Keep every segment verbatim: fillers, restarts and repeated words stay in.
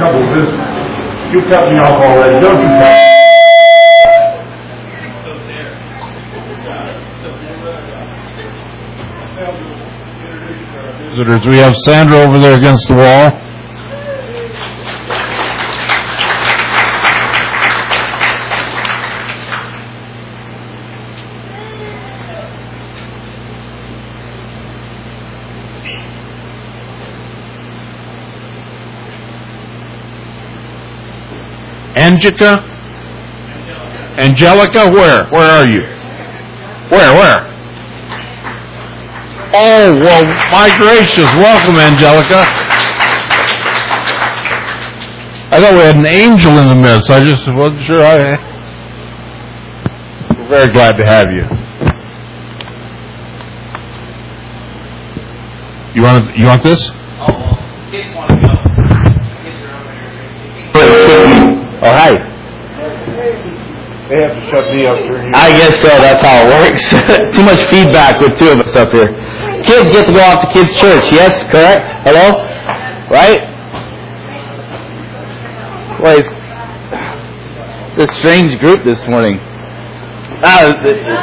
couple of this. You cut me off already, don't you, Pat? Visitors, we have Sandra over there against the wall. Angelica? Angelica, where? Where are you? Where, where? Oh, well, my gracious. Welcome, Angelica. I thought we had an angel in the midst. I just wasn't sure. I... We're very glad to have you. You want, you want this? Oh, hi. They have to shut me up during I guess so. That's how it works. Too much feedback with two of us up here. Kids get to go off to kids' church. Yes, correct? Hello? Right? Well, it's, it's a strange group this morning. Ah,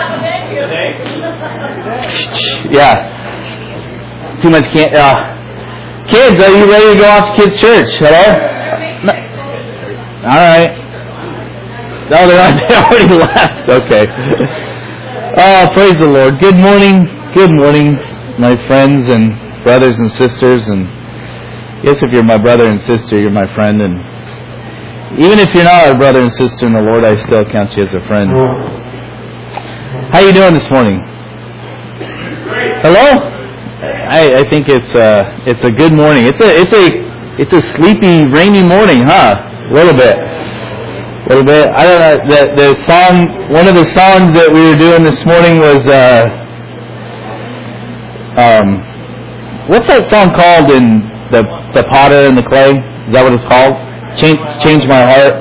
yeah. Too much can't... Uh, kids, are you ready to go off to kids' church? Hello? No. All right. No, they already left. Okay. Oh, praise the Lord. Good morning. Good morning, my friends and brothers and sisters. And yes, if you're my brother and sister, you're my friend. And even if you're not a brother and sister in the Lord, I still count you as a friend. How you doing this morning? Hello? I, I think it's a, it's a good morning. It's a it's a it's a sleepy, rainy morning, huh? A little bit. A little bit. I don't know. The, the song, one of the songs that we were doing this morning was, uh, um, what's that song called in the the potter and the clay? Is that what it's called? Change, Change My Heart.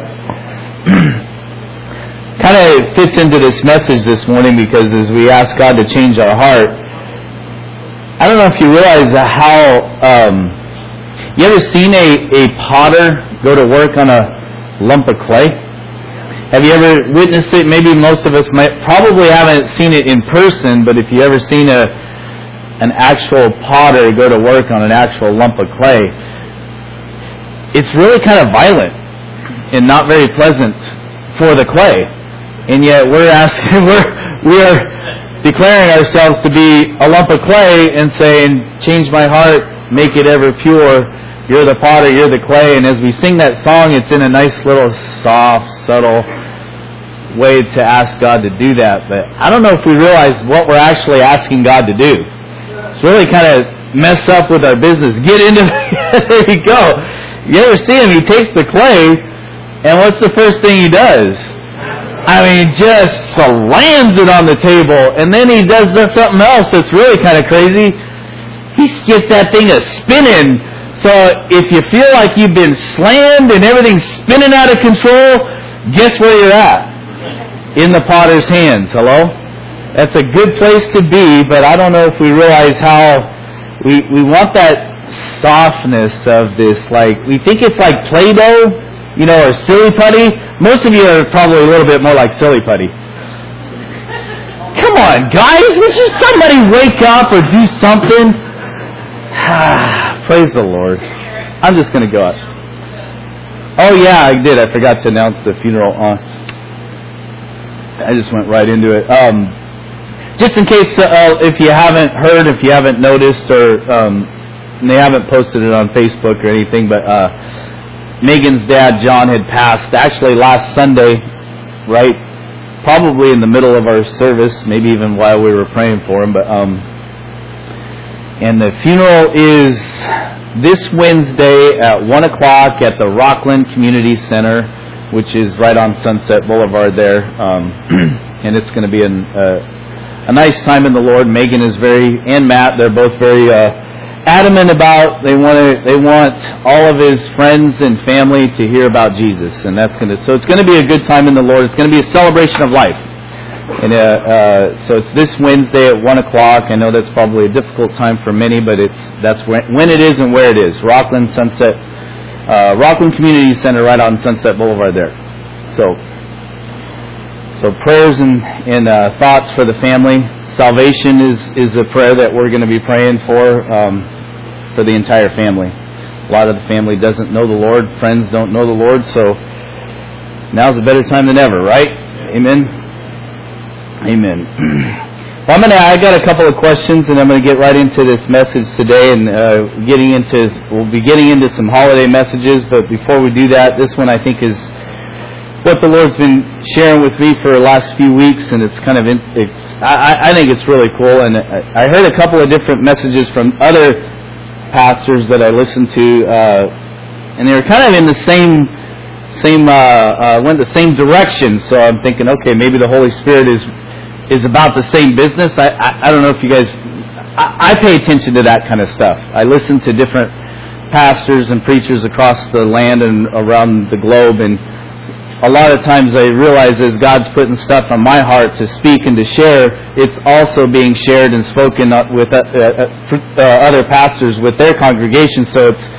Kind of fits into this message this morning because as we ask God to change our heart, I don't know if you realize how, um, you ever seen a, a potter go to work on a lump of clay? Have you ever witnessed it? Maybe most of us might probably haven't seen it in person, but if you ever seen a an actual potter go to work on an actual lump of clay, it's really kind of violent and not very pleasant for the clay. And yet we're asking, we're we are declaring ourselves to be a lump of clay and saying, "Change my heart, make it ever pure. You're the potter, you're the clay." And as we sing that song, it's in a nice little soft, subtle way to ask God to do that. But I don't know if we realize what we're actually asking God to do. It's really kind of messed up with our business. Get into there you go. You ever see him? He takes the clay, and what's the first thing he does? I mean, just slams it on the table, and then he does something else that's really kind of crazy. He gets that thing a spinning. So if you feel like you've been slammed and everything's spinning out of control, guess where you're at? In the potter's hands. Hello? That's a good place to be, but I don't know if we realize how we we want that softness of this. Like, we think it's like Play-Doh, you know, or silly putty. Most of you are probably a little bit more like silly putty. Come on, guys, would you somebody wake up or do something? Praise the Lord. I'm just going to go out. Oh, yeah, I did. I forgot to announce the funeral. Uh, I just went right into it. Um, just in case, uh, if you haven't heard, if you haven't noticed, or um, they haven't posted it on Facebook or anything, but uh, Megan's dad, John, had passed actually last Sunday, right? Probably in the middle of our service, maybe even while we were praying for him. But um, and the funeral is this Wednesday at one o'clock at the Rockland Community Center, which is right on Sunset Boulevard there. Um, and it's going to be an, uh, a nice time in the Lord. Megan is very, and Matt, they're both very uh, adamant about, they want to, they want all of his friends and family to hear about Jesus. And that's going to, so it's going to be a good time in the Lord. It's going to be a celebration of life. And uh, uh, so it's this Wednesday at one o'clock. I know that's probably a difficult time for many, but it's that's when, when it is and where it is. Rockland Sunset uh, Rockland Community Center right on Sunset Boulevard there. So, so prayers and, and uh, thoughts for the family. Salvation is, is a prayer that we're going to be praying for, um, for the entire family. A lot of the family doesn't know the Lord. Friends don't know the Lord, so now's a better time than ever, right? Amen? Amen. Well, I'm gonna, I got a couple of questions, and I'm going to get right into this message today, and uh, getting into, we'll be getting into some holiday messages, but before we do that, this one I think is what the Lord's been sharing with me for the last few weeks, and it's kind of, in, it's, I, I think it's really cool, and I heard a couple of different messages from other pastors that I listened to, uh, and they were kind of in the same, same, uh, uh, went the same direction, so I'm thinking, okay, maybe the Holy Spirit is is about the same business. I, I, I don't know if you guys, I, I pay attention to that kind of stuff. I listen to different pastors and preachers across the land and around the globe, and a lot of times I realize as God's putting stuff on my heart to speak and to share, it's also being shared and spoken with uh, uh, other pastors with their congregation. So it's,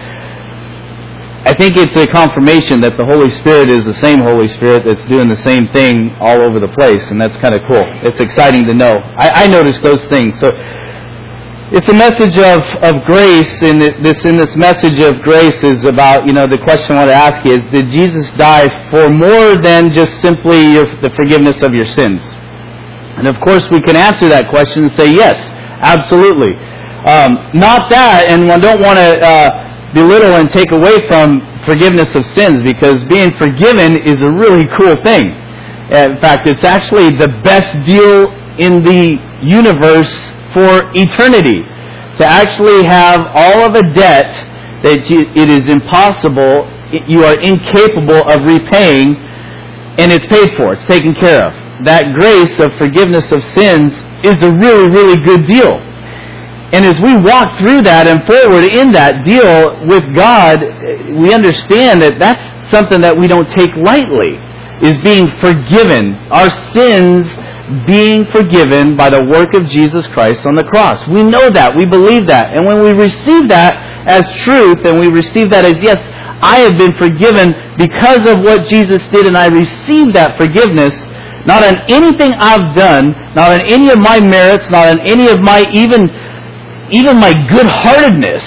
I think it's a confirmation that the Holy Spirit is the same Holy Spirit that's doing the same thing all over the place, and that's kind of cool. It's exciting to know. I, I noticed those things. So it's a message of, of grace, and this in this message of grace is about, you know, the question I want to ask you is, did Jesus die for more than just simply your, the forgiveness of your sins? And of course we can answer that question and say yes, absolutely. Um, not that, and I don't want to uh, belittle and take away from forgiveness of sins, because being forgiven is a really cool thing. In fact, it's actually the best deal in the universe for eternity, to actually have all of a debt that you, it is impossible, you are incapable of repaying, and it's paid for, it's taken care of. That grace of forgiveness of sins is a really, really good deal. And as we walk through that and forward in that deal with God, we understand that that's something that we don't take lightly, is being forgiven. Our sins being forgiven by the work of Jesus Christ on the cross. We know that. We believe that. And when we receive that as truth, and we receive that as, yes, I have been forgiven because of what Jesus did, and I receive that forgiveness, not on anything I've done, not on any of my merits, not on any of my even... even my good-heartedness.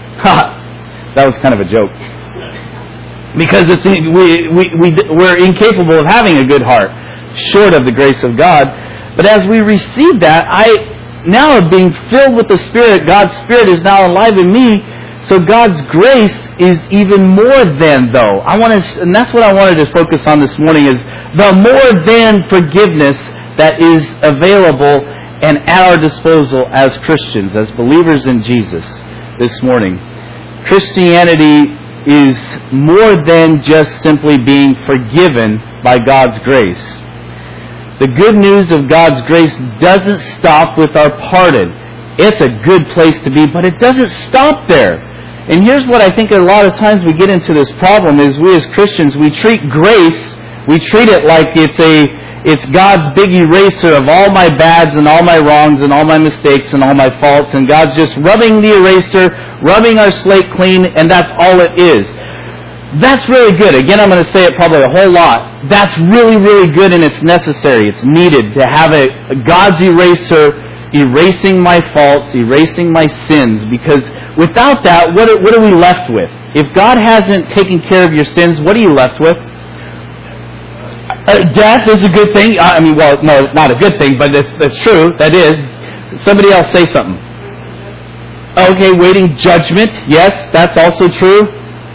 That was kind of a joke. Because it's, we, we, we, we're incapable of having a good heart, short of the grace of God. But as we receive that, I now am being filled with the Spirit. God's Spirit is now alive in me. So God's grace is even more than, though. I want to, and that's what I wanted to focus on this morning, is the more than forgiveness that is available and at our disposal as Christians, as believers in Jesus this morning. Christianity is more than just simply being forgiven by God's grace. The good news of God's grace doesn't stop with our pardon. It's a good place to be, but it doesn't stop there. And here's what I think a lot of times we get into this problem is, we as Christians, we treat grace, we treat it like it's a It's God's big eraser of all my bads and all my wrongs and all my mistakes and all my faults, and God's just rubbing the eraser, rubbing our slate clean, and that's all it is. That's really good. Again, I'm going to say it probably a whole lot. That's really, really good, and it's necessary. It's needed to have a, a God's eraser erasing my faults, erasing my sins, because without that, what are, what are we left with? If God hasn't taken care of your sins, what are you left with? Uh, death is a good thing. I mean, well, no, not a good thing, but that's, that's true. That is. Somebody else say something. Okay, waiting judgment. Yes, that's also true.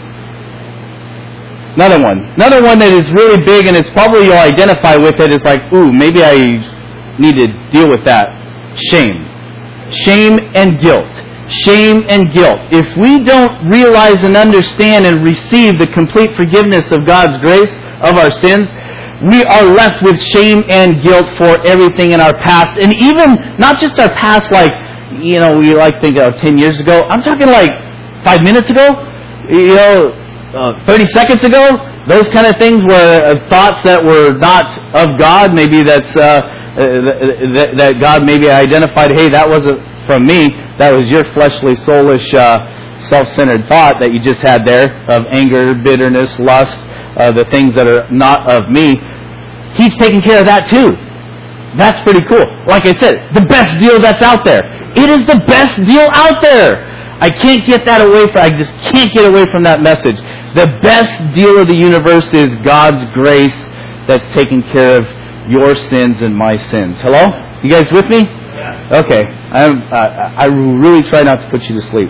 Another one. Another one that is really big, and it's probably you'll identify with it, is like, ooh, maybe I need to deal with that. Shame. Shame and guilt. Shame and guilt. If we don't realize and understand and receive the complete forgiveness of God's grace of our sins, we are left with shame and guilt for everything in our past. And even, not just our past, like, you know, we like think of ten years ago. I'm talking like five minutes ago, you know, uh, thirty seconds ago. Those kind of things were uh, thoughts that were not of God. Maybe that's, uh, uh, that, that God maybe identified, hey, that wasn't from me. That was your fleshly, soulish uh, self-centered thought that you just had there of anger, bitterness, lust, uh, the things that are not of me, He's taking care of that too. That's pretty cool. Like I said, the best deal that's out there. It is the best deal out there. I can't get that away from, I just can't get away from that message. The best deal of the universe is God's grace that's taking care of your sins and my sins. Hello? You guys with me? Yeah. Okay. I'm, I, I really try not to put you to sleep.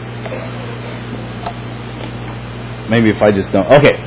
Maybe if I just don't. Okay.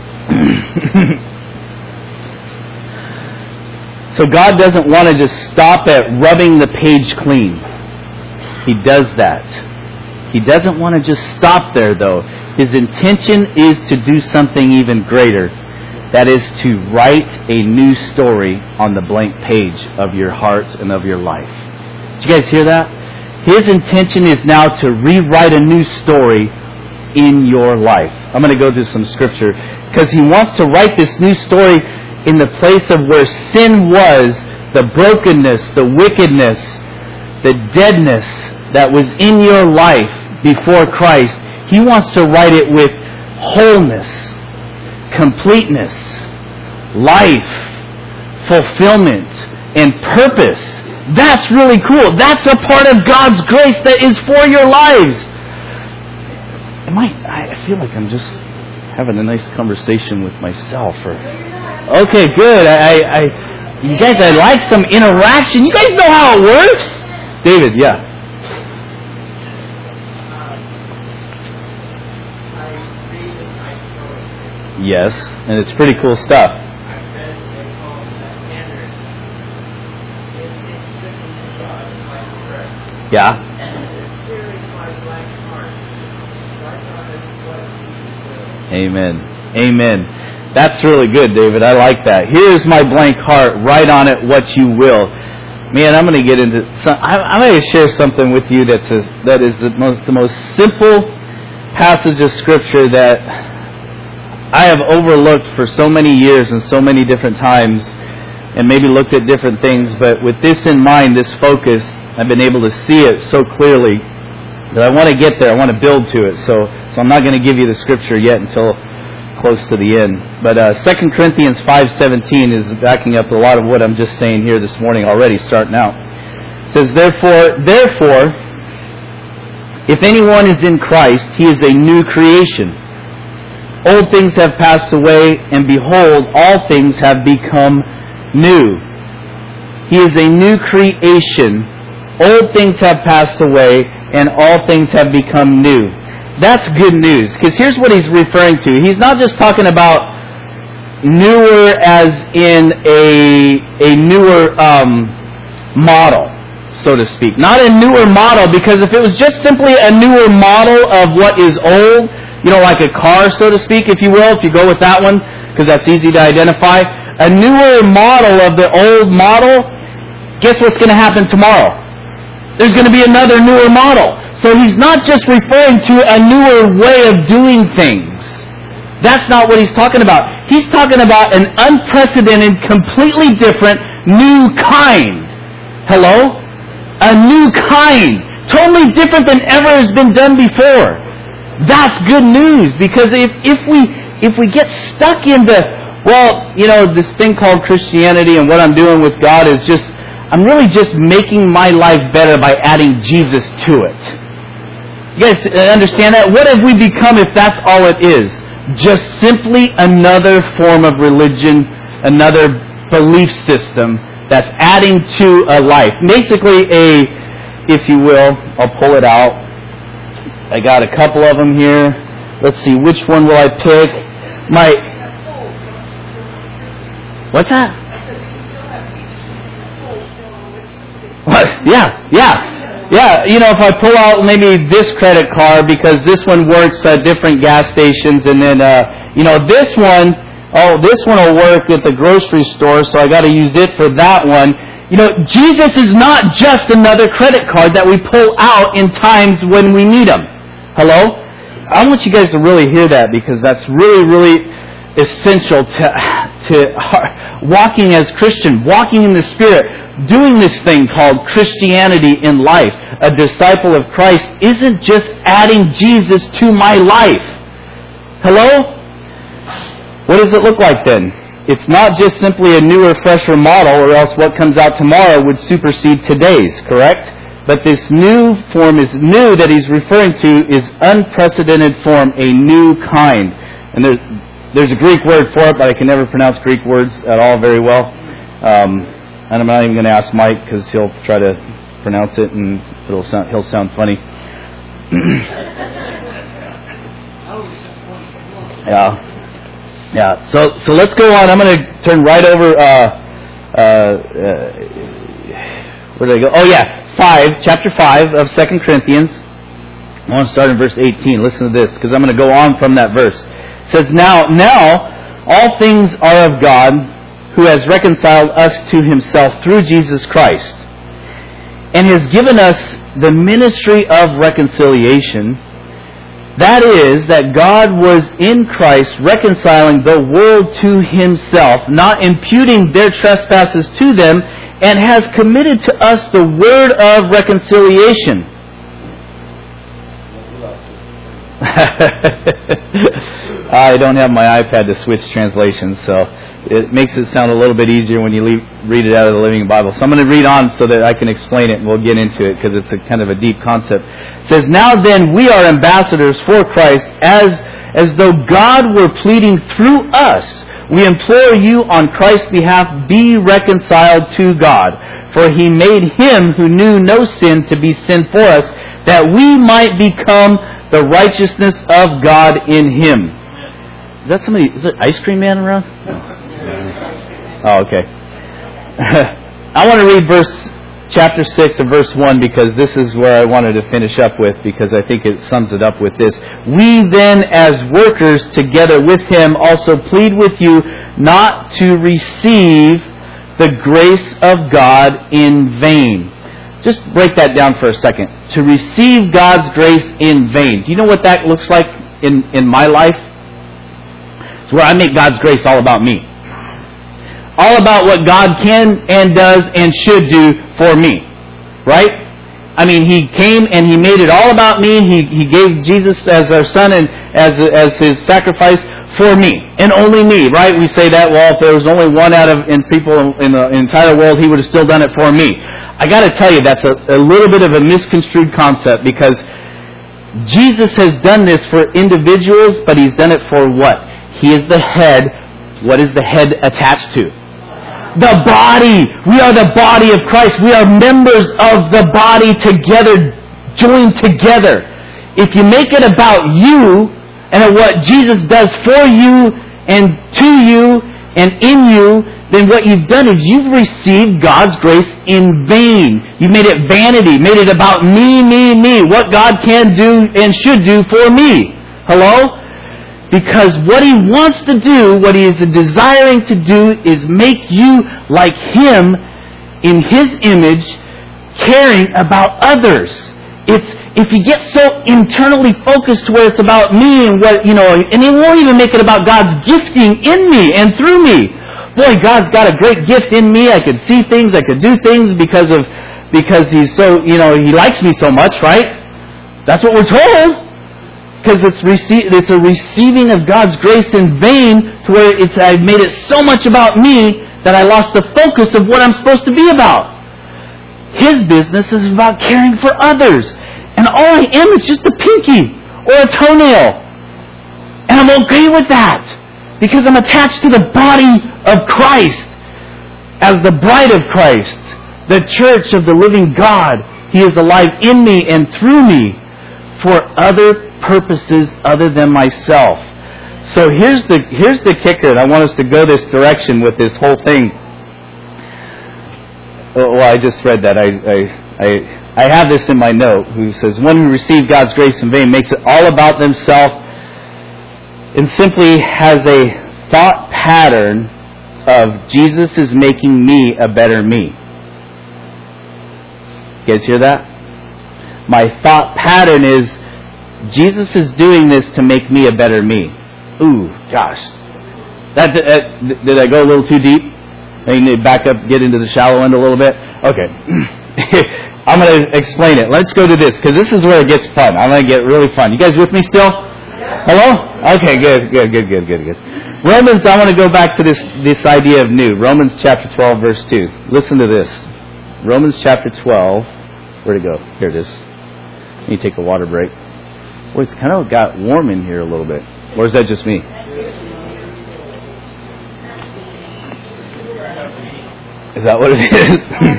So God doesn't want to just stop at rubbing the page clean. He does that. He doesn't want to just stop there, though. His intention is to do something even greater. That is to write a new story on the blank page of your heart and of your life. Did you guys hear that? His intention is now to rewrite a new story in your life. I'm going to go to some scripture because He wants to write this new story in the place of where sin was, the brokenness, the wickedness, the deadness that was in your life before Christ. He wants to write it with wholeness, completeness, life, fulfillment, and purpose. That's really cool. That's a part of God's grace that is for your lives. Am I, I feel like I'm just having a nice conversation with myself. Or, okay, good. I, I, you guys, I like some interaction. You guys know how it works? David, yeah. Yes, and it's pretty cool stuff. Yeah. Amen. Amen. That's really good, David. I like that. Here's my blank heart. Write on it what you will. Man, I'm going to get into. Some, I'm going to share something with you that's a, that is the most the most simple passage of Scripture that I have overlooked for so many years and so many different times, and maybe looked at different things. But with this in mind, this focus, I've been able to see it so clearly that I want to get there. I want to build to it. So, so I'm not going to give you the Scripture yet until close to the end. But uh, Second Corinthians five seventeen is backing up a lot of what I'm just saying here this morning already, starting out. It says, Therefore, therefore, if anyone is in Christ, he is a new creation. Old things have passed away, and behold, all things have become new. He is a new creation. Old things have passed away, and all things have become new. That's good news, because here's what he's referring to. He's not just talking about newer as in a a newer um, model, so to speak. Not a newer model, because if it was just simply a newer model of what is old, you know, like a car, so to speak, if you will, if you go with that one, because that's easy to identify. A newer model of the old model, guess what's going to happen tomorrow? There's going to be another newer model. So he's not just referring to a newer way of doing things. That's not what he's talking about. He's talking about an unprecedented, completely different, new kind. Hello? A new kind. Totally different than ever has been done before. That's good news, because if, if we if we get stuck into, well, you know, this thing called Christianity and what I'm doing with God is just, I'm really just making my life better by adding Jesus to it. You guys understand that? What have we become if that's all it is? Just simply another form of religion, another belief system that's adding to a life. Basically a, if you will, I'll pull it out. I got a couple of them here. Let's see, which one will I pick? My, what's that? What? Yeah, yeah, yeah. You know, if I pull out maybe this credit card because this one works at different gas stations, and then, uh, you know, this one, oh, this one will work at the grocery store, so I got to use it for that one. You know, Jesus is not just another credit card that we pull out in times when we need them. Hello? I want you guys to really hear that, because that's really, really essential to, to walking as Christian, walking in the Spirit, doing this thing called Christianity in life, a disciple of Christ, isn't just adding Jesus to my life. Hello? What does it look like then? It's not just simply a newer, fresher model, or else what comes out tomorrow would supersede today's, correct? But this new form is new that he's referring to is unprecedented form, a new kind. And there's, there's a Greek word for it, but I can never pronounce Greek words at all very well. Um, and I'm not even going to ask Mike because he'll try to pronounce it and it'll sound, he'll sound funny. yeah. Yeah, so so let's go on. I'm going to turn right over. Uh, uh, uh, where did I go? Oh yeah, five, chapter five of Second Corinthians. I want to start in verse eighteen. Listen to this, because I'm going to go on from that verse. It says, "Now, now, all things are of God, who has reconciled us to Himself through Jesus Christ, and has given us the ministry of reconciliation." That is, that God was in Christ reconciling the world to Himself, not imputing their trespasses to them, and has committed to us the word of reconciliation. I don't have my iPad to switch translations, so it makes it sound a little bit easier when you read it out of the Living Bible. So I'm going to read on so that I can explain it, and we'll get into it, because it's a kind of a deep concept. It says, "Now then, we are ambassadors for Christ, as, as though God were pleading through us. We implore you on Christ's behalf, be reconciled to God. For He made Him who knew no sin to be sin for us, that we might become the righteousness of God in Him." Is that somebody, is there ice cream man around? Oh, okay. I want to read verse chapter six and verse one, because this is where I wanted to finish up with, because I think it sums it up with this. "We then, as workers together with Him, also plead with you not to receive the grace of God in vain." Just break that down for a second. To receive God's grace in vain. Do you know what that looks like in, in my life? It's where I make God's grace all about me. All about what God can and does and should do for me. Right? I mean, He came and He made it all about me. He He gave Jesus as our Son and as as His sacrifice for me. And only me, right? We say that, well, if there was only one out of in people in the entire world, He would have still done it for me. I got to tell you, that's a, a little bit of a misconstrued concept, because Jesus has done this for individuals, but He's done it for what? He is the head. What is the head attached to? The body. We are the body of Christ. We are members of the body together, joined together. If you make it about you and what Jesus does for you and to you and in you, then what you've done is you've received God's grace in vain. You've made it vanity, made it about me, me, me, what God can do and should do for me. Hello? Because what He wants to do, what He is desiring to do, is make you like Him in His image, caring about others. It's if you get so internally focused where it's about me and what, you know, and He won't even make it about God's gifting in me and through me. Boy, God's got a great gift in me. I could see things, I could do things because of because He's so, you know, He likes me so much, right? That's what we're told. Because it's, rece- it's a receiving of God's grace in vain, to where it's I've made it so much about me that I lost the focus of what I'm supposed to be about. His business is about caring for others. And all I am is just a pinky or a toenail. And I'm okay with that, because I'm attached to the body of Christ as the bride of Christ, the church of the living God. He is alive in me and through me for other purposes other than myself. So here's the here's the kicker, and I want us to go this direction with this whole thing. Well, I just read that. I I I, I have this in my note. Who says, "One who received God's grace in vain makes it all about themselves, and simply has a thought pattern of Jesus is making me a better me." You guys hear that? My thought pattern is, Jesus is doing this to make me a better me. Ooh, gosh. That, that, did I go a little too deep? I need to back up, get into the shallow end a little bit. Okay. I'm going to explain it. Let's go to this, because this is where it gets fun. I'm going to get really fun. You guys with me still? Hello? Okay, good, good, good, good, good, good. Romans, I want to go back to this, this idea of new. Romans chapter twelve, verse two. Listen to this. Romans chapter twelve. Where'd it go? Here it is. Let me take a water break. Boy, it's kind of got warm in here a little bit. Or is that just me? Is that what it is?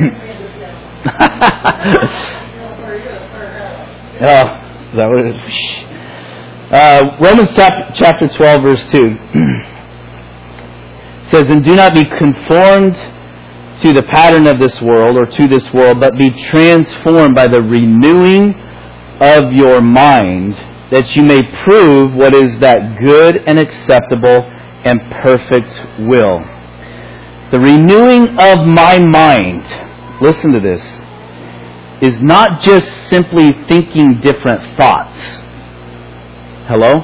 Oh, is that what it is? Uh, Romans chapter twelve, verse two says, "And do not be conformed to the pattern of this world or to this world, but be transformed by the renewing of your mind, that you may prove what is that good and acceptable and perfect will." The renewing of my mind, listen to this, is not just simply thinking different thoughts. Hello?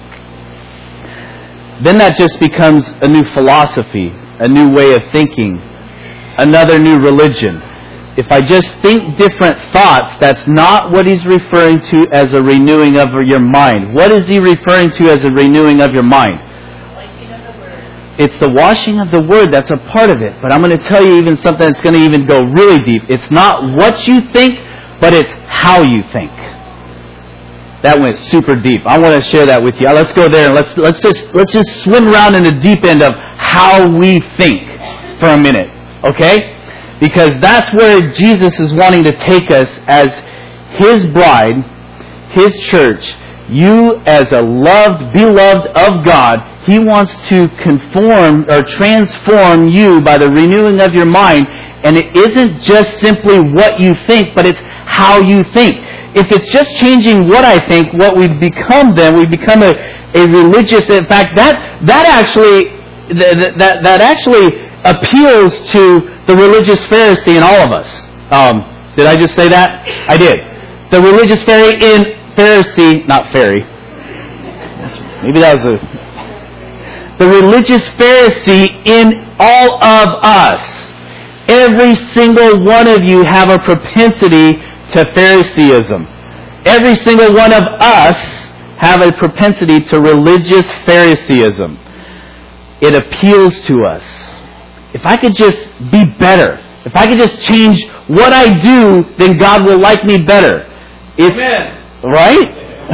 Then that just becomes a new philosophy, a new way of thinking, another new religion. If I just think different thoughts, that's not what he's referring to as a renewing of your mind. What is he referring to as a renewing of your mind? It's the washing of the Word that's a part of it. But I'm going to tell you even something that's going to even go really deep. It's not what you think, but it's how you think. That went super deep. I want to share that with you. Let's go there and let's let's just let's just swim around in the deep end of how we think for a minute, okay? Because that's where Jesus is wanting to take us as His bride, His church. You as a loved, beloved of God, He wants to conform or transform you by the renewing of your mind. And it isn't just simply what you think, but it's how you think. If it's just changing what I think, what we become then, we become a, a religious... In fact, that that actually that, that actually appeals to the religious Pharisee in all of us. Um, did I just say that? I did. The religious Pharisee in... Pharisee, not fairy. Maybe that was a... The religious Pharisee in all of us. Every single one of you have a propensity to Phariseeism. Every single one of us have a propensity to religious Phariseeism. It appeals to us. If I could just be better, if I could just change what I do, then God will like me better. It's, Amen. Right?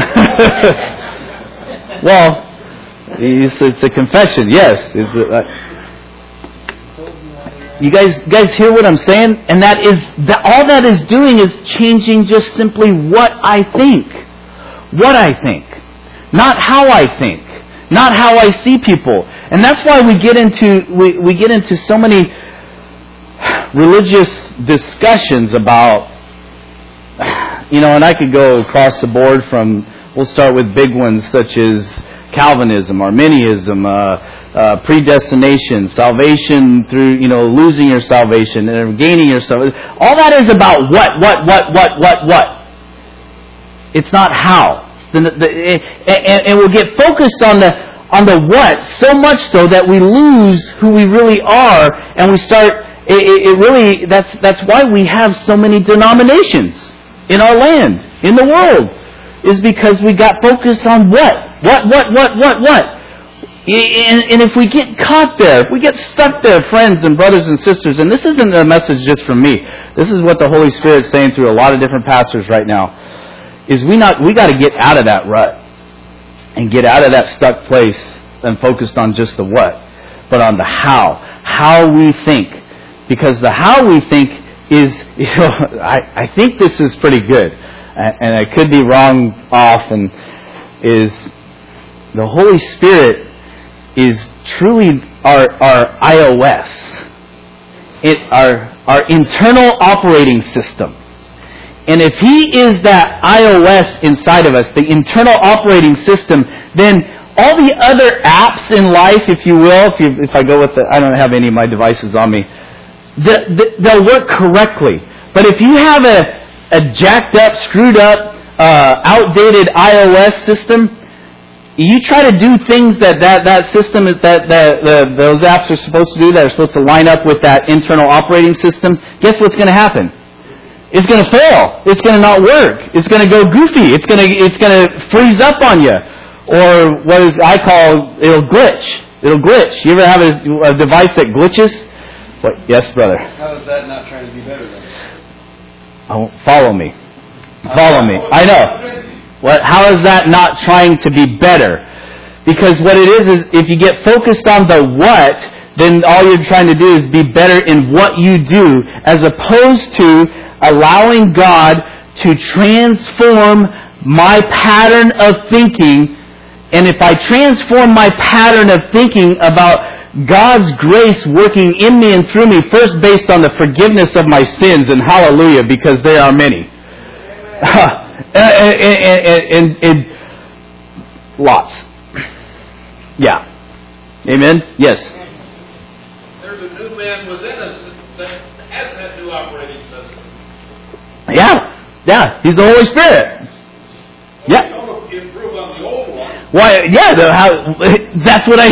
Well, it's, it's a confession, yes. It's a, you guys, guys hear what I'm saying? And that is that all that is doing is changing just simply what I think, what I think, not how I think, not how I see people. And that's why we get into we, we get into so many religious discussions about. You know, and I could go across the board from, we'll start with big ones such as Calvinism, Arminianism, uh, uh, predestination, salvation through, you know, losing your salvation and gaining your salvation. All that is about what, what, what, what, what, what. It's not how. The, the, and, and we'll get focused on the on the what so much so that we lose who we really are, and we start. It, it really that's that's why we have so many denominations in our land, in the world, is because we got focused on what? What, what, what, what, what? And, and if we get caught there, if we get stuck there, friends and brothers and sisters, and this isn't a message just from me, this is what the Holy Spirit's saying through a lot of different pastors right now, is we not we got to get out of that rut and get out of that stuck place and focused on just the what, but on the how. How we think. Because the how we think is, you know, I, I think this is pretty good, and I could be wrong off, and is the Holy Spirit is truly our our iOS, it our our internal operating system. And if He is that iOS inside of us, the internal operating system, then all the other apps in life, if you will, if you, if I go with the, I don't have any of my devices on me, The, the, they'll work correctly. But if you have a, a jacked up, screwed up, uh, outdated iOS system, you try to do things that that, that system, that, that the, those apps are supposed to do, that are supposed to line up with that internal operating system, guess what's going to happen? It's going to fail. It's going to not work. It's going to go goofy. It's going to it's going to freeze up on you. Or what is I call, it'll glitch. It'll glitch. You ever have a, a device that glitches? What? Yes, brother. How is that not trying to be better then? Oh, follow me. Follow me. I know. What? How is that not trying to be better? Because what it is is if you get focused on the what, then all you're trying to do is be better in what you do, as opposed to allowing God to transform my pattern of thinking. And if I transform my pattern of thinking about God's grace working in me and through me, first based on the forgiveness of my sins, and hallelujah, because there are many. and, and, and, and, and lots. Yeah. Amen? Yes. There's a new man within us that has that new operating system. Yeah. Yeah. He's the Holy Spirit. Well, Yeah. we don't improve on the old one. Why? Yeah. The, how, that's what I.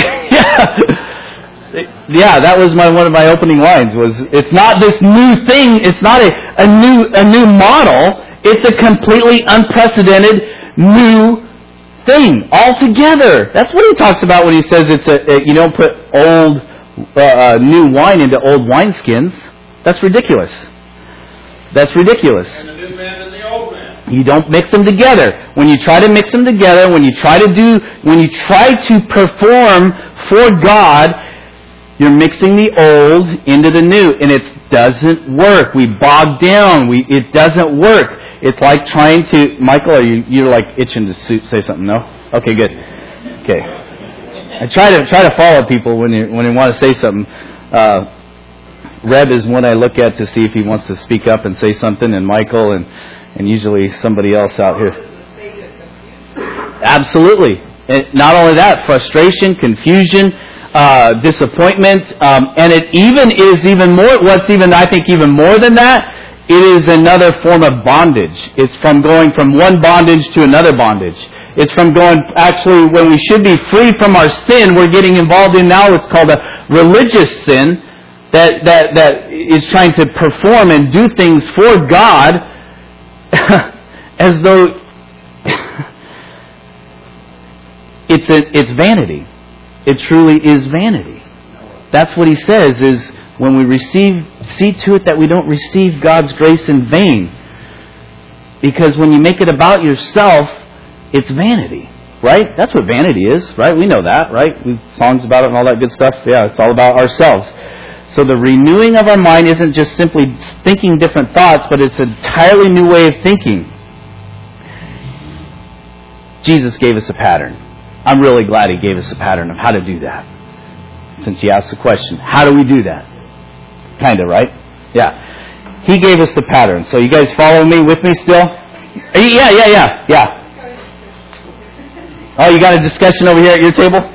Yeah. Yeah. That was my one of my opening lines. Was it's not this new thing. It's not a, a new a new model. It's a completely unprecedented new thing altogether. That's what he talks about when he says it's a, a you don't put old uh, uh, new wine into old wineskins. That's ridiculous. That's ridiculous. And the new man and the old man. You don't mix them together. When you try to mix them together, when you try to do, when you try to perform for God, you're mixing the old into the new, and it doesn't work. We bog down. We it doesn't work. It's like trying to. Michael, are you you're like itching to say something? No? Okay, good. Okay. I try to try to follow people when you when they want to say something. Uh, Reb is one I look at to see if he wants to speak up and say something, and Michael and. And usually somebody else out here. Absolutely. And not only that, frustration, confusion, uh, disappointment, um, and it even is even more, what's even, I think, even more than that, it is another form of bondage. It's from going from one bondage to another bondage. It's from going, actually, when we should be free from our sin, we're getting involved in now what's called a religious sin that, that, that is trying to perform and do things for God as though it's a, it's vanity. It truly is vanity. That's what he says is when we receive, see to it that we don't receive God's grace in vain. Because when you make it about yourself, it's vanity. Right? That's what vanity is, right? We know that, right? We songs about it and all that good stuff. Yeah, it's all about ourselves. So the renewing of our mind isn't just simply thinking different thoughts, but it's an entirely new way of thinking. Jesus gave us a pattern. I'm really glad He gave us a pattern of how to do that. Since you asked the question, how do we do that? Kind of, right? Yeah. He gave us the pattern. So you guys follow me, with me still? Yeah, yeah, yeah, yeah. Oh, you got a discussion over here at your table?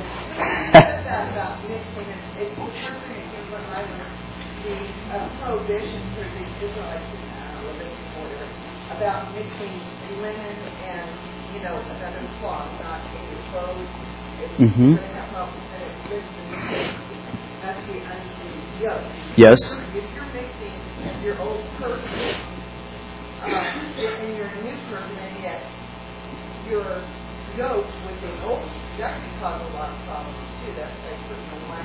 Mm-hmm. Yes. If you're mixing your old person um, and you're a new person, and yet you're yoked with the old, that can cause a lot of problems too. That's like putting the wine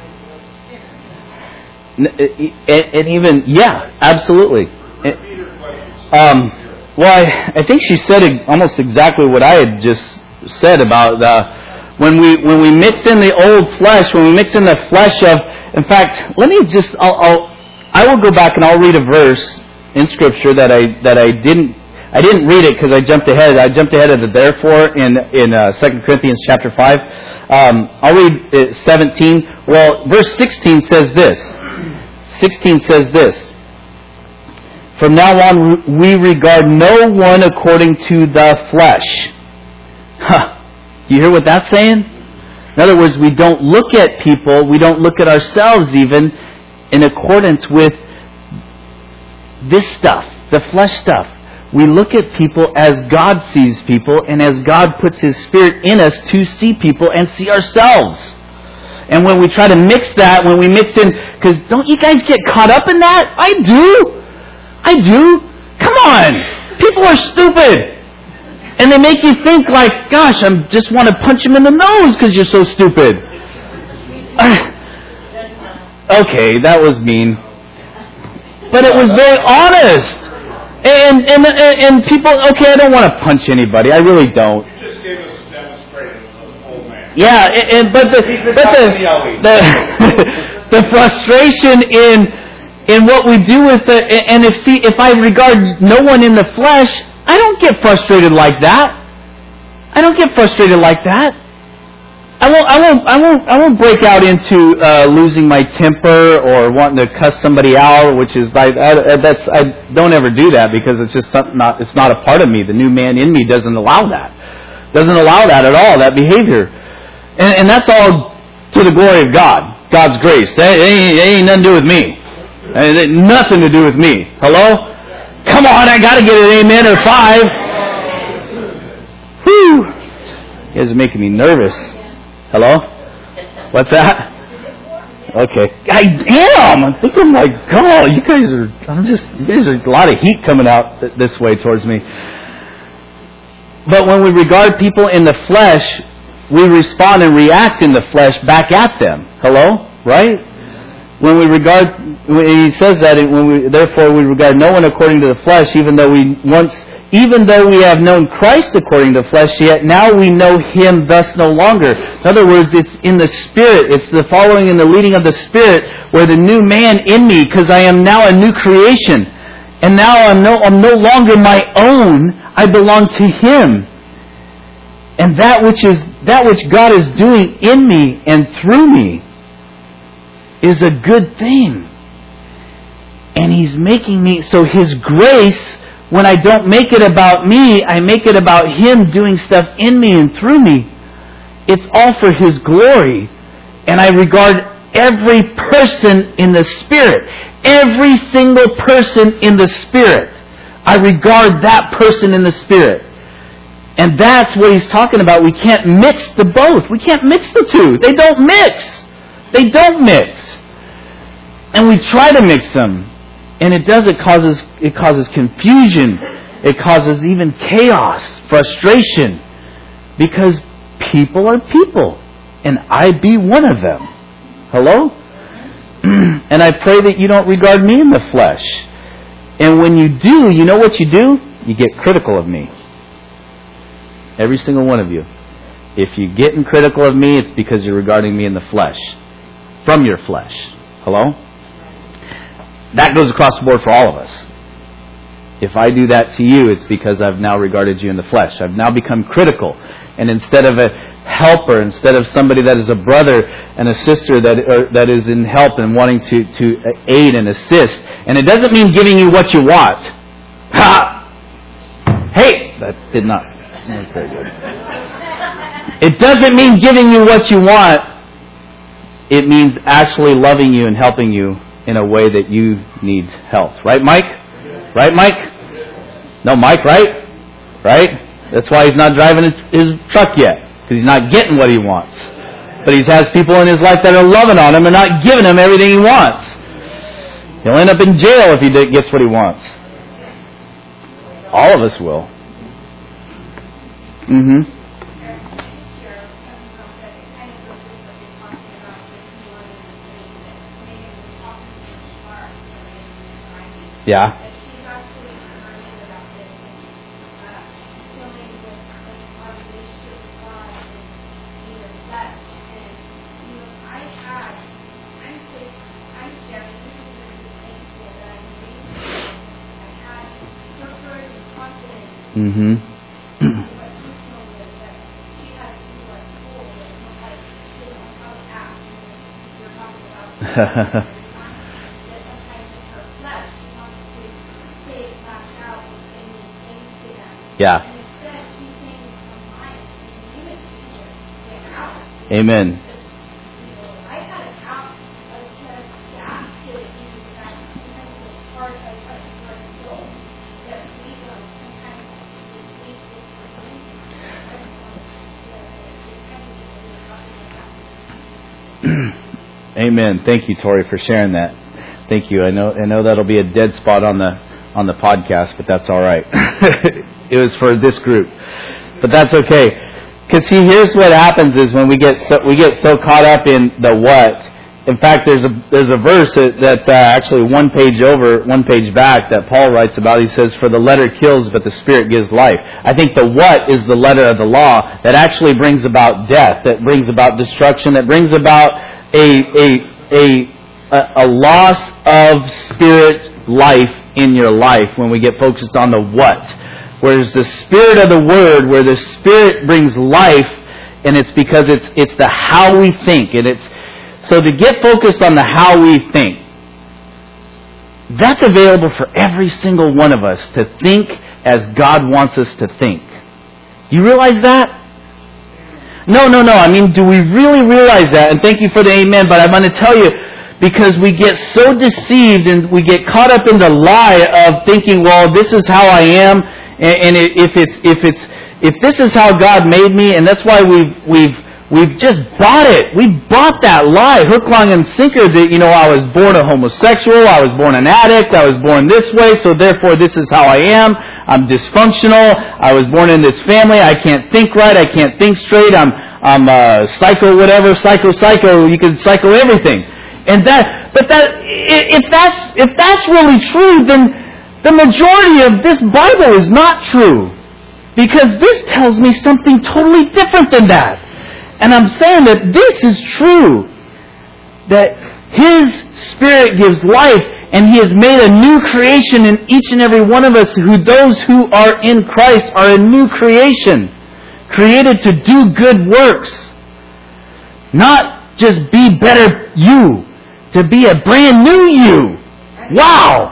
in the old skin. And, and even, yeah, absolutely. Um, well, I, I think she said almost exactly what I had just said about the. When we when we mix in the old flesh, when we mix in the flesh of, in fact, let me just, I'll, I'll I will go back and I'll read a verse in Scripture that I that I didn't I didn't read it because I jumped ahead. I jumped ahead of the therefore in in uh, Second Corinthians chapter five. Um, I'll read uh, seventeen. Well, verse sixteen says this. Sixteen says this. From now on, we regard no one according to the flesh. Huh. You hear what that's saying? In other words, we don't look at people, we don't look at ourselves even in accordance with this stuff, the flesh stuff. We look at people as God sees people, and as God puts His Spirit in us to see people and see ourselves. And when we try to mix that, when we mix in, because don't you guys get caught up in that? I do. I do. Come on. People are stupid. And they make you think like, gosh, I just want to punch him in the nose because you're so stupid. Okay, that was mean. But it was very honest. And, and, and, and people, okay, I don't want to punch anybody. I really don't. You just gave us a demonstration of the whole man. Yeah, and, and, but the, but the, the, the frustration in, in what we do with the, and if, see, if I regard no one in the flesh, I don't get frustrated like that. I don't get frustrated like that. I won't. I won't. I won't. I won't break out into uh, losing my temper or wanting to cuss somebody out, which is like I, that's. I don't ever do that because it's just something not. It's not a part of me. The new man in me doesn't allow that. Doesn't allow that at all. That behavior, and, and that's all to the glory of God. God's grace. That ain't, ain't nothing to do with me. It ain't nothing to do with me. Hello. Come on, I gotta get an amen or five. Whew. You guys are making me nervous. Hello? What's that? Okay. I am! I'm thinking, my God, you guys are, I'm just, you guys are, a lot of heat coming out th- this way towards me. But when we regard people in the flesh, we respond and react in the flesh back at them. Hello? Right? When we regard, he says that when we, therefore we regard no one according to the flesh, even though we once, even though we have known Christ according to the flesh, yet now we know Him thus no longer. In other words, it's in the Spirit. It's the following and the leading of the Spirit, where the new man in me, because I am now a new creation, and now I'm no, I'm no longer my own. I belong to Him, and that which is that which God is doing in me and through me is a good thing. And He's making me, so His grace, when I don't make it about me, I make it about Him doing stuff in me and through me. It's all for His glory. And I regard every person in the Spirit, every single person in the Spirit, I regard that person in the Spirit. And that's what he's talking about. We can't mix the both. We can't mix the two. They don't mix. They don't mix. And we try to mix them. And it does. It causes, it causes confusion. It causes even chaos, frustration. Because people are people. And I be one of them. Hello? And I pray that you don't regard me in the flesh. And when you do, you know what you do? You get critical of me. Every single one of you. If you're getting critical of me, it's because you're regarding me in the flesh. From your flesh. Hello? That goes across the board for all of us. If I do that to you, it's because I've now regarded you in the flesh. I've now become critical. And instead of a helper, instead of somebody that is a brother and a sister that or, that is in help and wanting to, to aid and assist. And it doesn't mean giving you what you want. Ha! Hey! That did not. That's very good. It doesn't mean giving you what you want. It means actually loving you and helping you in a way that you need help. Right, Mike? Right, Mike? No, Mike, right? Right? That's why he's not driving his, his truck yet. Because he's not getting what he wants. But he has people in his life that are loving on him and not giving him everything he wants. He'll end up in jail if he gets what he wants. All of us will. Mm-hmm. Yeah. Mm-hmm. Yeah. Amen. Amen. Thank you, Tori, for sharing that. Thank you. I know I know that'll be a dead spot on the on the podcast, but that's all right. It was for this group, but that's okay. Because see, here's what happens is when we get so, we get so caught up in the what. In fact, there's a there's a verse that, that's uh, actually one page over, one page back that Paul writes about. He says, "For the letter kills, but the Spirit gives life." I think the what is the letter of the law that actually brings about death, that brings about destruction, that brings about a a a a, a loss of spirit life in your life when we get focused on the what. Whereas the Spirit of the Word, where the Spirit brings life, and it's because it's it's the how we think, and it's so to get focused on the how we think, that's available for every single one of us to think as God wants us to think. Do you realize that? No, no, no. I mean, do we really realize that? And thank you for the amen, but I'm going to tell you, because we get so deceived and we get caught up in the lie of thinking, well, this is how I am, and if it's if it's if this is how God made me, and that's why we've we've We've just bought it. We bought that lie, hook, line, and sinker, that, you know, I was born a homosexual, I was born an addict, I was born this way, so therefore this is how I am. I'm dysfunctional. I was born in this family. I can't think right. I can't think straight. I'm I'm uh, psycho, whatever, psycho, psycho. You can psycho everything. And that, but that, if that's if that's really true, then the majority of this Bible is not true, because this tells me something totally different than that. And I'm saying that this is true, that His Spirit gives life, and He has made a new creation in each and every one of us, who those who are in Christ are a new creation, created to do good works. Not just be better you, to be a brand new you. Wow!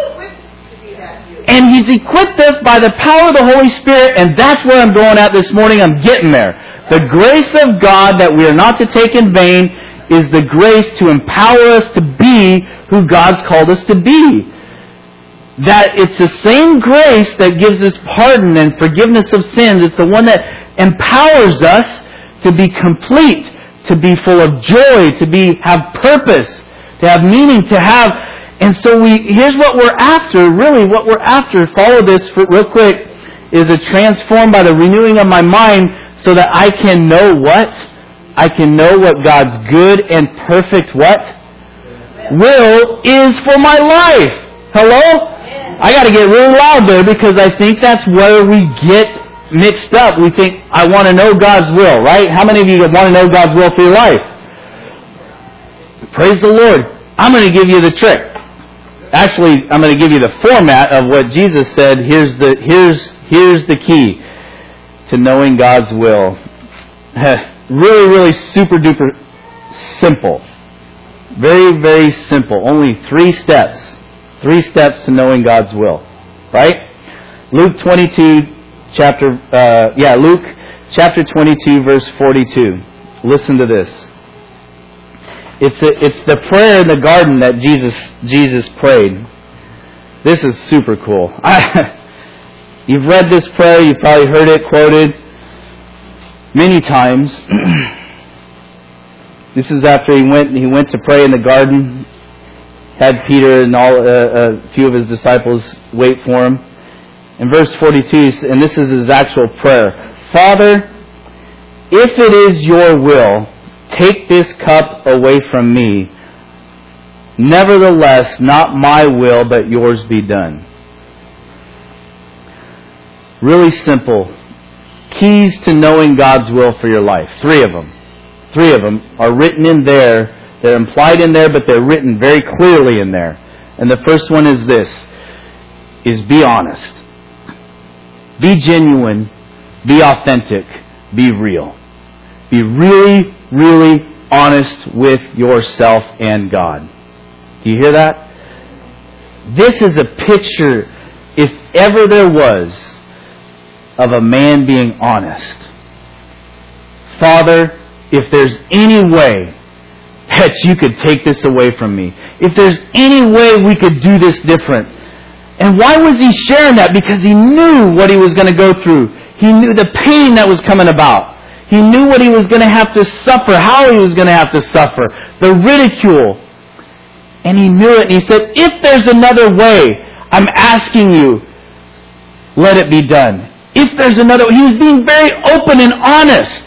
And He's equipped us by the power of the Holy Spirit, and that's where I'm going at this morning. I'm getting there. The grace of God that we are not to take in vain is the grace to empower us to be who God's called us to be. That it's the same grace that gives us pardon and forgiveness of sins. It's the one that empowers us to be complete, to be full of joy, to be have purpose, to have meaning, to have... And so we here's what we're after, really what we're after. Follow this for, real quick, is a transformed by the renewing of my mind, so that I can know what? I can know what God's good and perfect what? Will is for my life. Hello? I got to get really loud there, because I think that's where we get mixed up. We think, I want to know God's will, right? How many of you want to know God's will for your life? Praise the Lord. I'm going to give you the trick. Actually, I'm going to give you the format of what Jesus said. Here's the here's here's the key to knowing God's will. Really, really super duper simple. Very, very simple. Only three steps. Three steps to knowing God's will. Right? Luke twenty-two, chapter, uh, yeah, Luke chapter twenty-two, verse forty-two. Listen to this. It's a, it's the prayer in the garden that Jesus Jesus prayed. This is super cool. I, You've read this prayer, you've probably heard it quoted many times. This is after he went he went to pray in the garden, had Peter and all uh, a few of his disciples wait for him. In verse forty-two, and this is his actual prayer: Father, if it is your will, take this cup away from me. Nevertheless, not my will, but yours be done. Really simple. Keys to knowing God's will for your life. Three of them. Three of them are written in there. They're implied in there, but they're written very clearly in there. And the first one is this, is be honest. Be genuine. Be authentic. Be real. Be really, really honest with yourself and God. Do you hear that? This is a picture, if ever there was, of a man being honest. Father, if there's any way that you could take this away from me, if there's any way we could do this different. And why was he sharing that? Because he knew what he was going to go through. He knew the pain that was coming about. He He knew what he was going to have to suffer, how he was going to have to suffer, the ridicule. And he knew it. And he said, if there's another way, I'm asking you, let it be done. If there's another way. He was being very open and honest.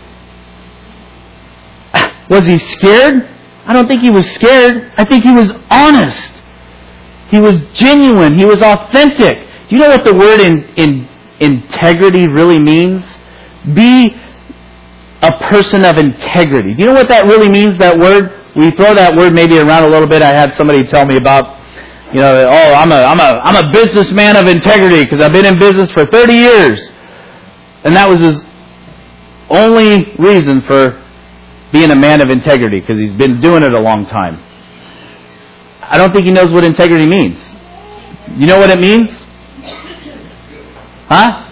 Was he scared? I don't think he was scared. I think he was honest. He was genuine. He was authentic. Do you know what the word in, in integrity really means? Be a person of integrity. Do you know what that really means, that word? We throw that word maybe around a little bit. I had somebody tell me about, you know, oh, I'm a, I'm a, I'm a businessman of integrity because I've been in business for thirty years. And that was his only reason for being a man of integrity, because he's been doing it a long time. I don't think he knows what integrity means. You know what it means? Huh?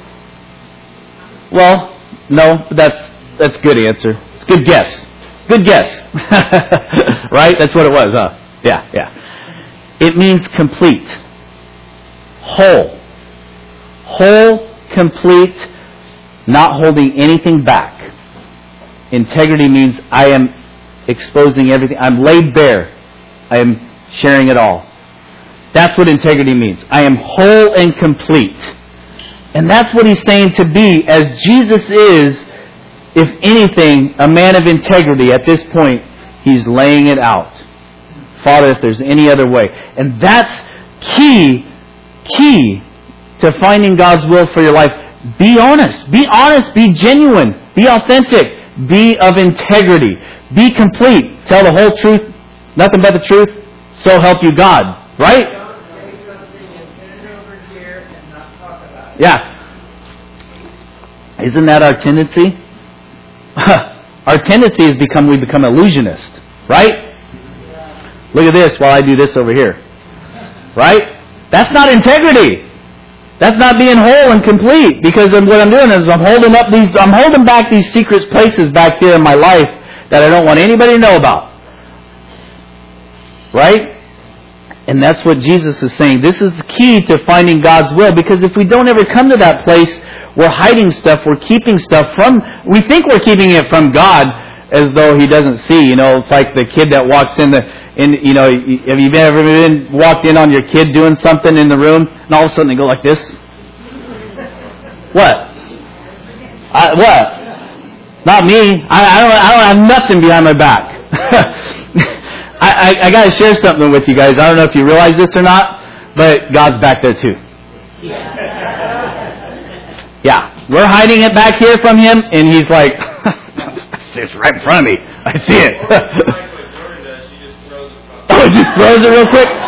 Well, no, but that's that's a good answer. It's a good guess. Good guess. Right? That's what it was, huh? Yeah, yeah. It means complete. Whole. Whole, complete, not holding anything back. Integrity means I am exposing everything. I'm laid bare. I am sharing it all. That's what integrity means. I am whole and complete. And that's what he's saying to be, as Jesus is, if anything, a man of integrity. At this point, he's laying it out. Father, if there's any other way. And that's key, key to finding God's will for your life. Be honest. Be honest. Be genuine. Be authentic. Be of integrity. Be complete. Tell the whole truth, nothing but the truth. So help you God. Right? Yeah. Isn't that our tendency? Our tendency is become we become illusionists. Right? Look at this while I do this over here. Right? That's not integrity. That's not being whole and complete, because what I'm doing is I'm holding up these, I'm holding back these secret places back here in my life that I don't want anybody to know about. Right? And that's what Jesus is saying. This is the key to finding God's will, because if we don't ever come to that place, we're hiding stuff, we're keeping stuff from, we think we're keeping it from God as though He doesn't see. You know, it's like the kid that walks in the, in, you know, have you ever been walked in on your kid doing something in the room, and all of a sudden they go like this? What? I, what? Not me. I, I don't. I don't have nothing behind my back. I, I, I got to share something with you guys. I don't know if you realize this or not, but God's back there too. Yeah, we're hiding it back here from Him, and He's like, it's right in front of me. I see it. Oh, it just throws it real quick?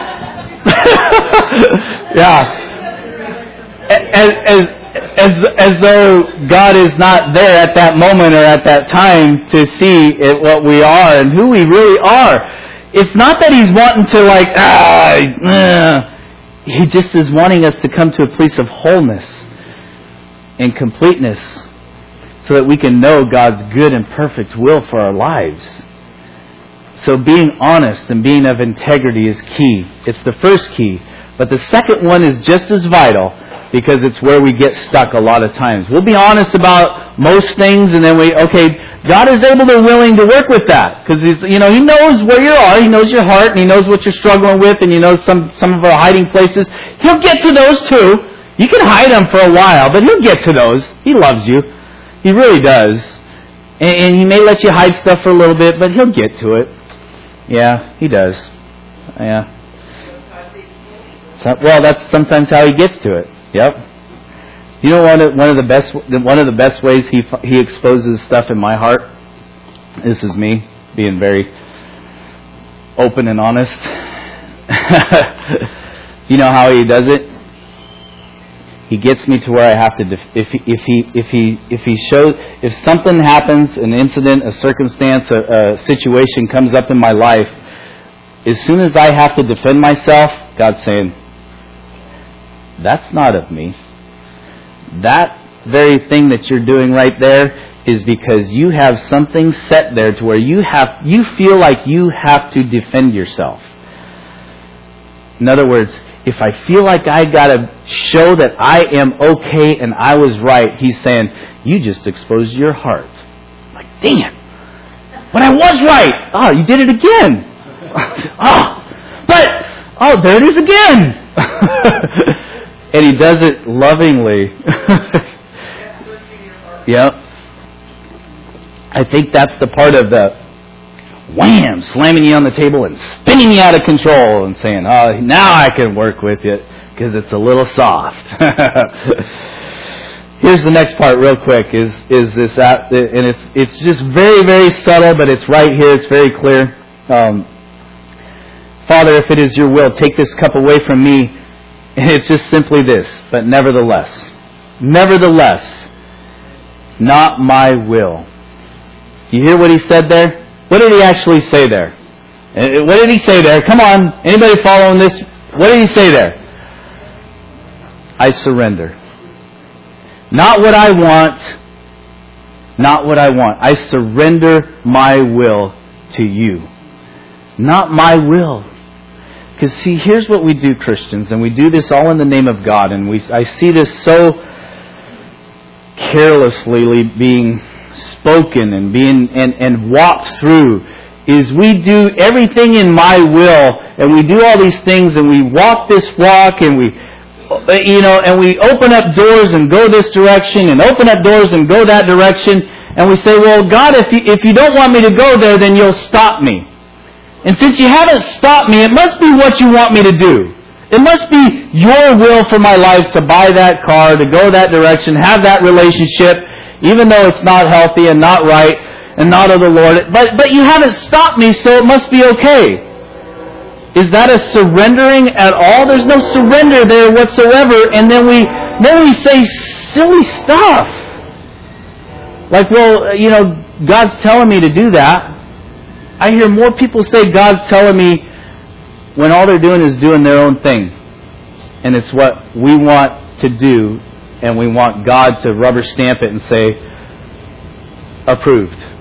Yeah. As, as, as, as though God is not there at that moment or at that time to see it, what we are and who we really are. It's not that He's wanting to like, ah, uh, He just is wanting us to come to a place of wholeness and completeness so that we can know God's good and perfect will for our lives. So being honest and being of integrity is key. It's the first key. But the second one is just as vital, because it's where we get stuck a lot of times. We'll be honest about most things, and then we, okay, God is able to willing to work with that. Because He's, you know, He knows where you are, He knows your heart, and He knows what you're struggling with, and He knows some, some of our hiding places. He'll get to those too. You can hide them for a while, but He'll get to those. He loves you. He really does. And, and He may let you hide stuff for a little bit, but He'll get to it. Yeah, He does. Yeah. So, well, that's sometimes how He gets to it. Yep. You know, one of one of the best one of the best ways He He exposes stuff in my heart. This is me being very open and honest. Do you know how He does it? He gets me to where I have to. Def- if he, if he if he if he shows if something happens, an incident, a circumstance, a, a situation comes up in my life, as soon as I have to defend myself, God's saying, "That's not of me. That very thing that you're doing right there is because you have something set there to where you have you feel like you have to defend yourself." In other words, if I feel like I got to show that I am okay and I was right, He's saying, you just exposed your heart. I'm like, dang it. But I was right. Oh, you did it again. oh, but, oh, there it is again. And He does it lovingly. Yep. I think that's the part of the wham, slamming you on the table and spinning you out of control and saying, oh, now I can work with it because it's a little soft. Here's the next part real quick is is this, and it's it's just very, very subtle, but it's right here. It's very clear. Um, Father, if it is your will, take this cup away from me. And it's just simply this, but nevertheless, nevertheless, not my will. You hear what He said there? What did He actually say there? What did He say there? Come on, anybody following this? What did He say there? I surrender. Not what I want. Not what I want. I surrender my will to you. Not my will. Because see, here's what we do, Christians, and we do this all in the name of God, and we I see this so carelessly being spoken and being and, and walked through, is we do everything in my will, and we do all these things, and we walk this walk, and we you know, and we open up doors and go this direction, and open up doors and go that direction, and we say, well, God, if you, if you don't want me to go there, then you'll stop me. And since you haven't stopped me, it must be what you want me to do. It must be your will for my life to buy that car, to go that direction, have that relationship, even though it's not healthy and not right and not of the Lord. But but you haven't stopped me, so it must be okay. Is that a surrendering at all? There's no surrender there whatsoever. And then we then we say silly stuff. Like, well, you know, God's telling me to do that. I hear more people say God's telling me when all they're doing is doing their own thing. And it's what we want to do, and we want God to rubber stamp it and say, approved.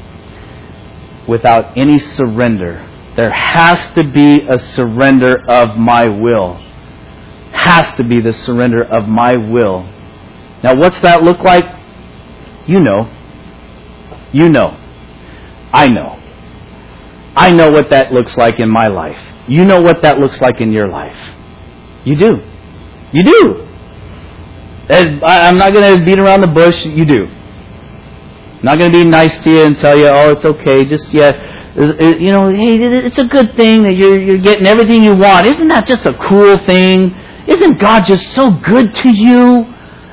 Without any surrender. There has to be a surrender of my will. Has to be the surrender of my will. Now, what's that look like? You know. You know. I know. I know what that looks like in my life. You know what that looks like in your life. You do. You do. I'm not going to beat around the bush. You do. I'm not going to be nice to you and tell you, oh, it's okay. Just, yeah, you know, hey, it's a good thing that you're you're getting everything you want. Isn't that just a cool thing? Isn't God just so good to you?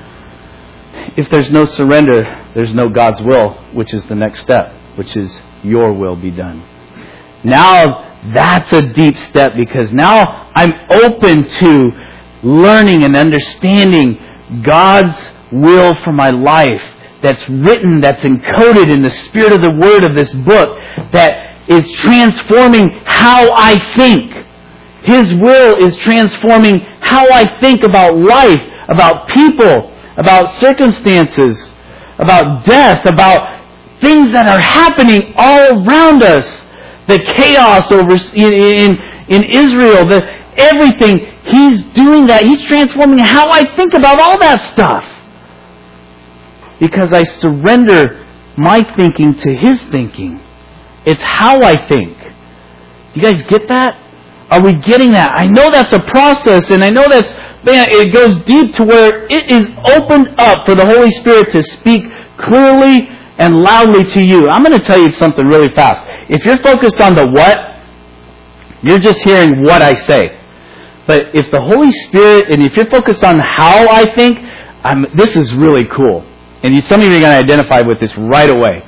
If there's no surrender, there's no God's will, which is the next step, which is your will be done. Now that's a deep step, because now I'm open to learning and understanding God's will for my life that's written, that's encoded in the spirit of the word of this book, that is transforming how I think. His will is transforming how I think about life, about people, about circumstances, about death, about things that are happening all around us. The chaos over in, in, in Israel, the everything. He's doing that. He's transforming how I think about all that stuff. Because I surrender my thinking to His thinking. It's how I think. Do you guys get that? Are we getting that? I know that's a process, and I know that's, man, it goes deep to where it is opened up for the Holy Spirit to speak clearly and loudly to you. I'm going to tell you something really fast. If you're focused on the what, you're just hearing what I say. But if the Holy Spirit, and if you're focused on how I think, I'm, this is really cool. And you, some of you are going to identify with this right away.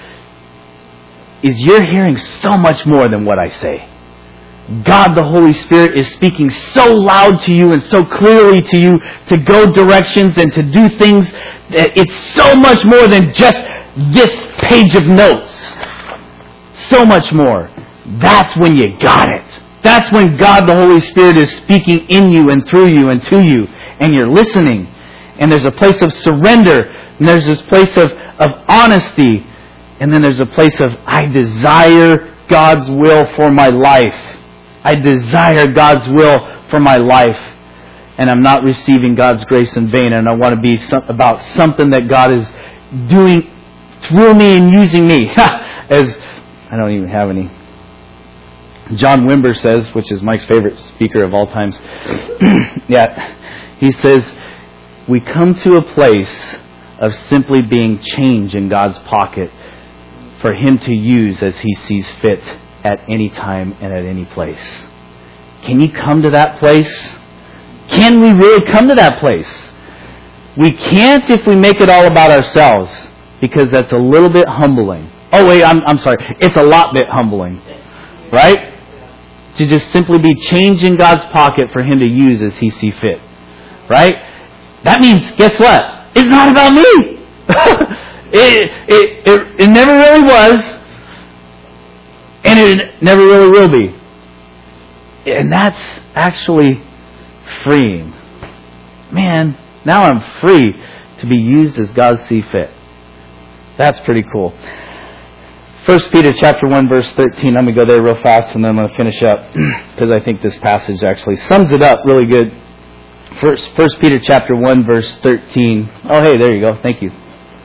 Is you're hearing so much more than what I say. God, the Holy Spirit, is speaking so loud to you and so clearly to you to go directions and to do things. That it's so much more than just this page of notes. So much more. That's when you got it. That's when God, the Holy Spirit, is speaking in you and through you and to you. And you're listening. And there's a place of surrender. And there's this place of, of honesty. And then there's a place of, I desire God's will for my life. I desire God's will for my life, and I'm not receiving God's grace in vain, and I want to be some, about something that God is doing through me and using me. As I don't even have any. John Wimber says, which is Mike's favorite speaker of all times, yeah, he says, we come to a place of simply being change in God's pocket for Him to use as He sees fit at any time and at any place. Can you come to that place? Can we really come to that place? We can't if we make it all about ourselves, because that's a little bit humbling. Oh wait, I'm, I'm sorry. It's a lot bit humbling. Right? To just simply be change in God's pocket for Him to use as He sees fit. Right? That means, guess what? It's not about me. it, it, it, it never really was. And it never really will be. And that's actually freeing. Man, now I'm free to be used as God sees fit. That's pretty cool. First Peter chapter one verse thirteen. Let me go there real fast and then I'm going to finish up because I think this passage actually sums it up really good. First, First Peter chapter one verse thirteen. Oh, hey, there you go. Thank you.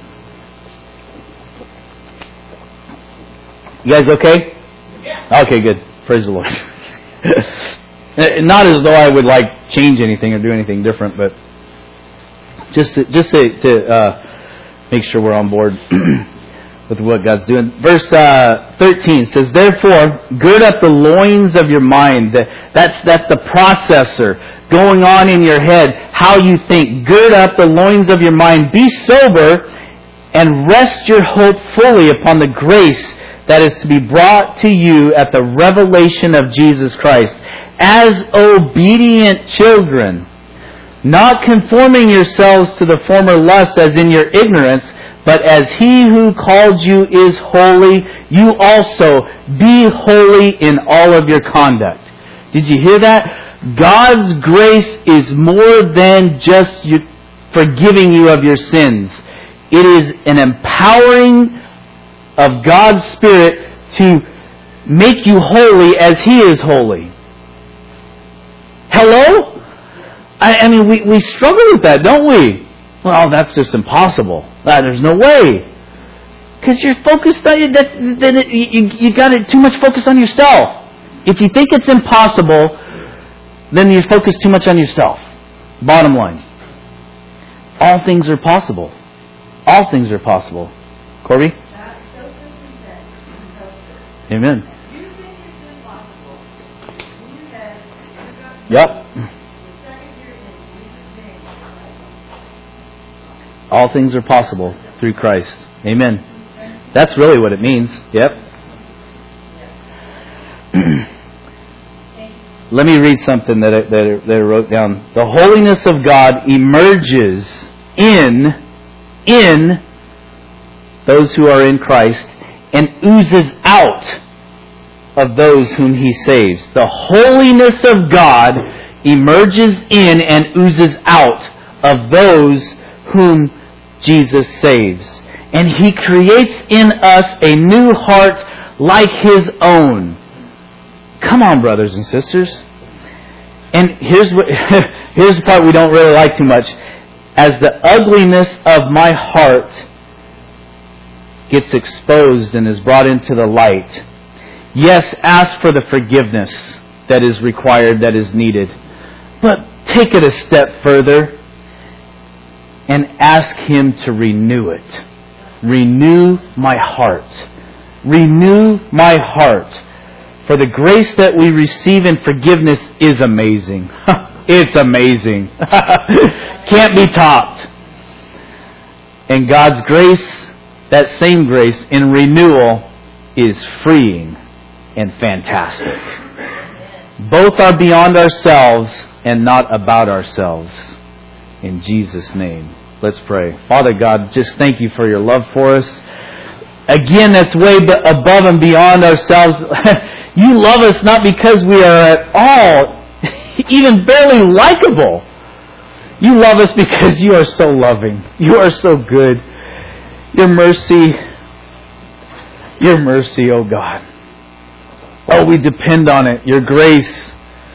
You guys okay? Yeah. Okay, good. Praise the Lord. Not as though I would like change anything or do anything different, but just to, just to, to uh, make sure we're on board with what God's doing. Verse uh, thirteen says, "Therefore, gird up the loins of your mind." That's that's the processor going on in your head, how you think. Gird up the loins of your mind. Be sober and rest your hope fully upon the grace that is to be brought to you at the revelation of Jesus Christ. As obedient children, not conforming yourselves to the former lusts as in your ignorance, but as He who called you is holy, you also be holy in all of your conduct. Did you hear that? God's grace is more than just you, forgiving you of your sins. It is an empowering of God's Spirit to make you holy as He is holy. Hello? I, I mean, we, we struggle with that, don't we? Well, that's just impossible. Uh, there's no way. Because you're focused on that, that it, you, you got it too much focus on yourself. If you think it's impossible, then you're focused too much on yourself. Bottom line. All things are possible. All things are possible. Corby? Amen. Yep. All things are possible through Christ. Amen. That's really what it means. Yep. Let me read something that I, that, I, that I wrote down. The holiness of God emerges in, in those who are in Christ and oozes out of those whom He saves. The holiness of God emerges in and oozes out of those whom Jesus saves. And He creates in us a new heart like His own. Come on, brothers and sisters. And here's what here's the part we don't really like too much. As the ugliness of my heart gets exposed and is brought into the light, yes, ask for the forgiveness that is required, that is needed. But take it a step further and ask Him to renew it. Renew my heart. Renew my heart. For the grace that we receive in forgiveness is amazing. It's amazing. Can't be topped. And God's grace, that same grace in renewal, is freeing and fantastic. Both are beyond ourselves and not about ourselves. In Jesus' name, let's pray. Father God, just thank You for Your love for us. Again, that's way above and beyond ourselves. You love us not because we are at all, even barely likable. You love us because You are so loving. You are so good. Your mercy, Your mercy, oh God. Oh, we depend on it. Your grace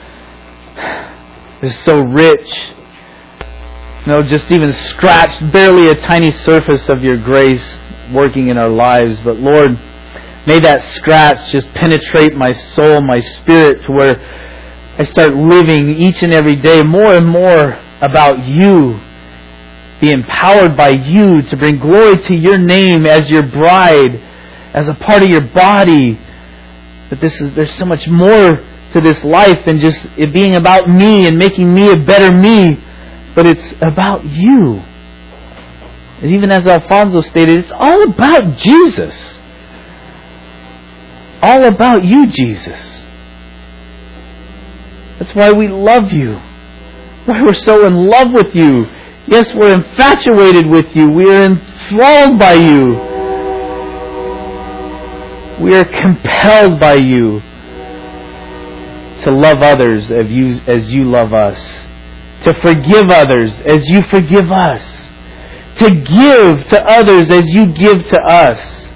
is so rich. No, just even scratched barely a tiny surface of your grace working in our lives. But Lord, may that scratch just penetrate my soul, my spirit, to where I start living each and every day more and more about You. Be empowered by You to bring glory to Your name as Your bride, as a part of Your body. That this is there's so much more to this life than just it being about me and making me a better me. But it's about You. And even as Alfonso stated, it's all about Jesus. All about You, Jesus. That's why we love You. Why we're so in love with You. Yes, we're infatuated with You. We are enthralled by You. We are compelled by You to love others as You, as you love us. To forgive others as You forgive us. To give to others as You give to us.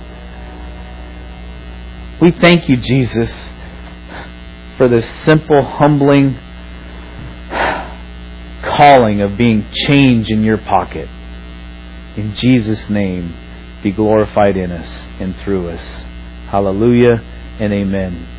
We thank You, Jesus, for this simple, humbling calling of being change in Your pocket. In Jesus' name, be glorified in us and through us. Hallelujah and amen.